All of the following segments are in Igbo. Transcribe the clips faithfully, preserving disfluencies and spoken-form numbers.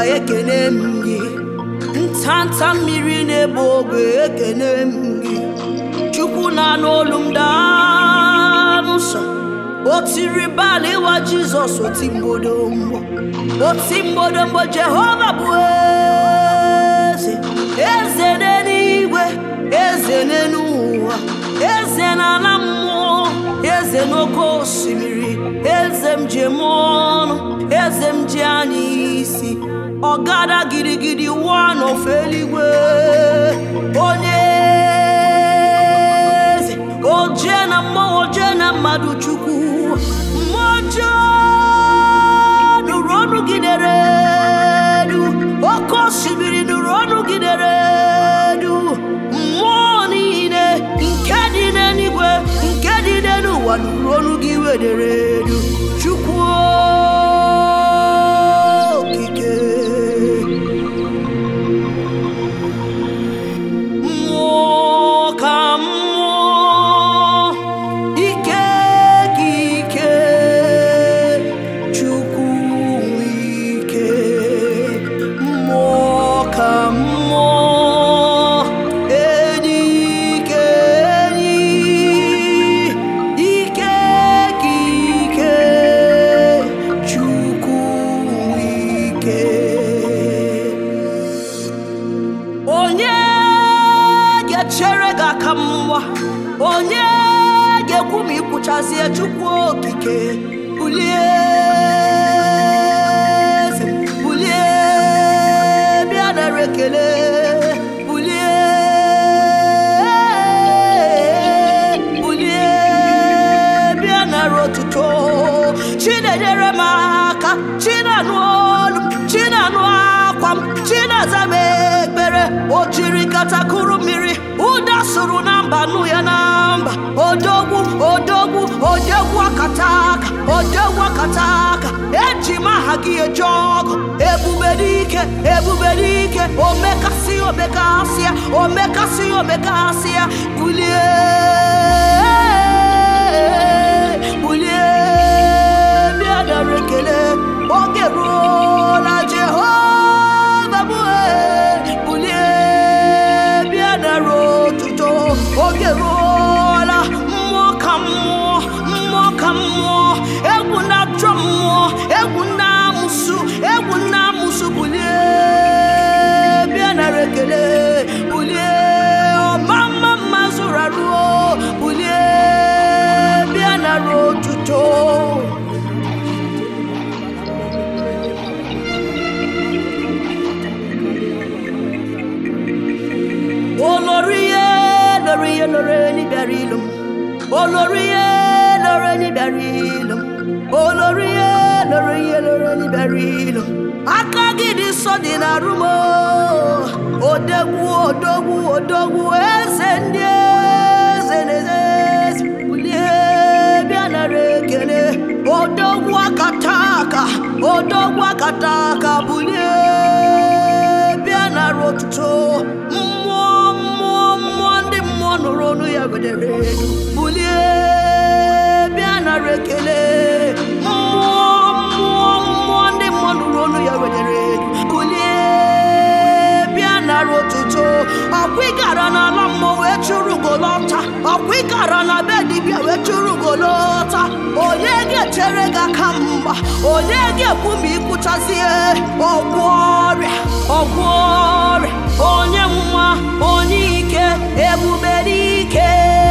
ekene m gị ntanta mmiri na-egbu ogwe ekene m gị Chukwu na n'olu m daa n'ụsọ o tiri bala ịwa Jizọs oti mgbodo mgbọ oti mgbodo mgbọ Jehova bụ eze eze n'eluigwe eze n'ụwa eze n'ala mmụọ eze n'oké osimiri eze m ji eme ọnụ eze m ji anya isi ọgada gidigidi wa n'ofe eluigwe onye eze oje na mmụọ oje na mmadụ Chukwu mmụọ ọjọọ nụrụ ọnụ gị dere edu oké osimiri nụrụ ọnụ gị dere edu mmụọ niile nke dị n'eluigwe nke dị n'ụwa nụrụ ọnụ gị wedere edu Chukwu okike mmụọ ka mmụọ ike ka ike Chukwu ike mmụọ ka mmụọ enyi ike enyi ike ka ike Chukwu ike onye ga-echere gị aka mwa onye ga-ekwu ma ikwuchazie Chukwu okike bulie eze bulie bịa nara ekele bulie bulie bịa nara otuto Chinedere m aka Chinanụ olu m Chinanụ akwa m Chinaza m ekpere o jiri katakụrụ mmiri ụda sụrụ na mba nụ ya na mba odogwu odogwu odogwu akataka odogwu akataka eji m aha gị eje ọgụ ebube dike ebube dike omekasị omekasịa omekasị omekasịa bulie bulie bịa dara ekele oge ruola Jehova bụ bulie bịa dara otuto oge ruola mmụọ ka mmụọ mmụọ ka mmụọ egwu na-atụ mmụọ egwu na-amụsụ egwu na-amụsụ bulie bịa nara ekele bulie ọma mma mma zụrụ arụ bulie bịa nara otuto oloriye loriye lore ni berilum oloriye lore ni berilum oloriye loriye lore ni berilum akagidi so dị na rumo odogwu odogwu odogwu eze ndị eze n'eze bulie bịa nara ekele odogwu akataka odogwu akataka bulie bịa nara otuto nụrụ ọnụ ya wedere edu bulie bịa nara ekele mmụọ mmụọ mmụọ ndị mmụọ nụrụ ọnụ ya wedere edu bulie bịa nara otuto ọkwa ị gara n'ala mmụọ wee chụrụ golọta ọkwa ị gara na be dibịa wee chụrụ golọta onye ga-echere gị aka mgba onye ga-ekwu ma ikwuchazie ọgwụ ọrịa ọgwụ ọrịa onye nwa onye ike ebube dike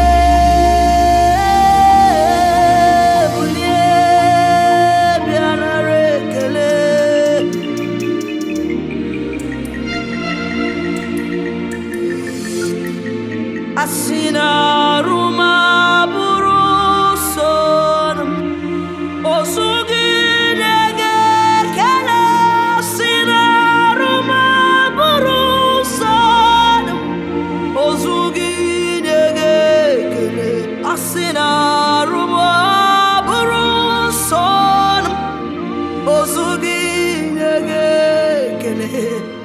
bulie bịa nara ekele asị na arụma bụrụ so ozu gị na-ege ekele asị na arụma bụrụ so ozu gị na-ege ekele asị na arụma bụrụ so ozu gị na-ege ekele